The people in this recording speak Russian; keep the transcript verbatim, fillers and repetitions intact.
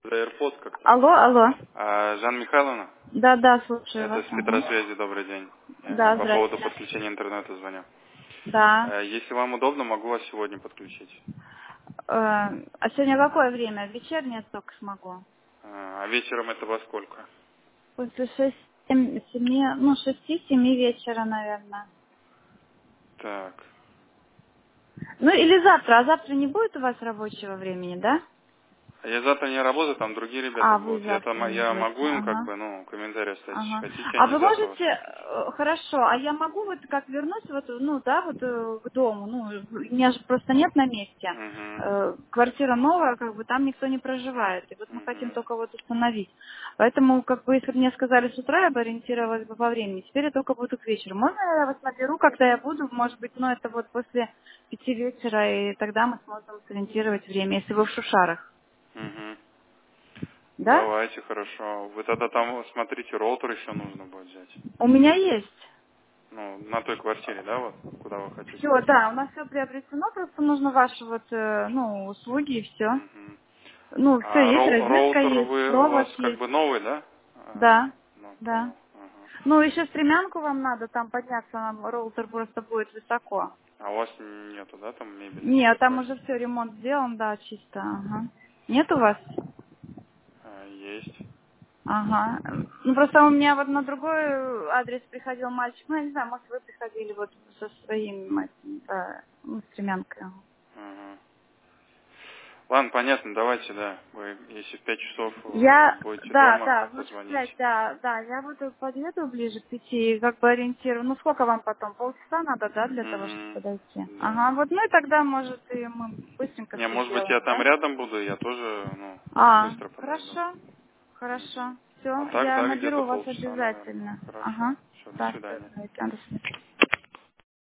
AirPod как-то. Алло, алло. А, Жанна Михайловна? Да, да, слушаю Это вас. с Ага. Петросвязи, добрый день. Да, Э, По поводу здравствуйте. подключения интернета звоню. Да. Э, Если вам удобно, могу вас сегодня подключить. Э, а сегодня какое время? Вечернее только смогу. А а вечером это во сколько? После шести, семи, ну, шести-семи вечера, наверное. Так. Ну, или завтра. А завтра не будет у вас рабочего времени, да? А я завтра не работаю, там другие ребята А, вы будут. Я там, завтра не я будете. могу им как Ага. бы, ну, комментарий оставить, если Ага. хотите, А они вы завтра вас можете, наберут. э, хорошо, а я могу вот как вернуться вот, ну да, вот э, к дому, ну, у меня же просто нет на месте. Угу. Э, Квартира новая, как бы там никто не проживает. И вот мы хотим Угу. только вот установить. Поэтому, как бы, если бы мне сказали с утра, я бы ориентировалась бы по времени. Теперь я только буду к вечеру. Можно я вас наберу, когда я буду, может быть, ну, это вот после пяти вечера, и тогда мы сможем сориентировать время, если вы в Шушарах. Угу. Да? Давайте, хорошо. Вы тогда там, смотрите, роутер еще нужно будет взять. У меня есть. Ну, на той квартире, да, вот, куда вы хотите Все, подключить? да, у нас все приобретено, просто нужно ваши вот, э, ну, услуги и все. Мгм. Ну, все А есть, роу- розетка роутер есть, вы у вас провод как есть. бы новый, да? А, Да, ну, да. понял. Ага. Ну, еще стремянку вам надо, там подняться, нам роутер просто будет высоко. А у вас нету, да, там мебели Нет, там никакой? уже все, ремонт сделан, да, чисто, ага. Нет у вас? А, есть. Ага. Ну, просто у меня вот на другой адрес приходил мальчик, ну, я не знаю, может, вы приходили вот со своим, этим, да, ну, стремянкой. Ага. Ладно, понятно, давайте, да. Вы, если в пять часов э, Я, будете да, дома, да, лучше пять, позвоните. да, да, я буду подъеду ближе к пяти, как бы ориентирую. Ну, сколько вам потом? Полчаса надо, да, для того, чтобы Угу. подойти? Да. Ага, вот, ну и тогда, может, и мы быстренько Не, все может быть, я сделаем, там да? рядом буду, я тоже, ну, А, быстро подойду. хорошо, Мгм. хорошо. Все, А так, я да, где-то наберу вас полчаса, наверное. обязательно. Хорошо. Ага. Все, до Да, все, свидания. давайте, до свидания.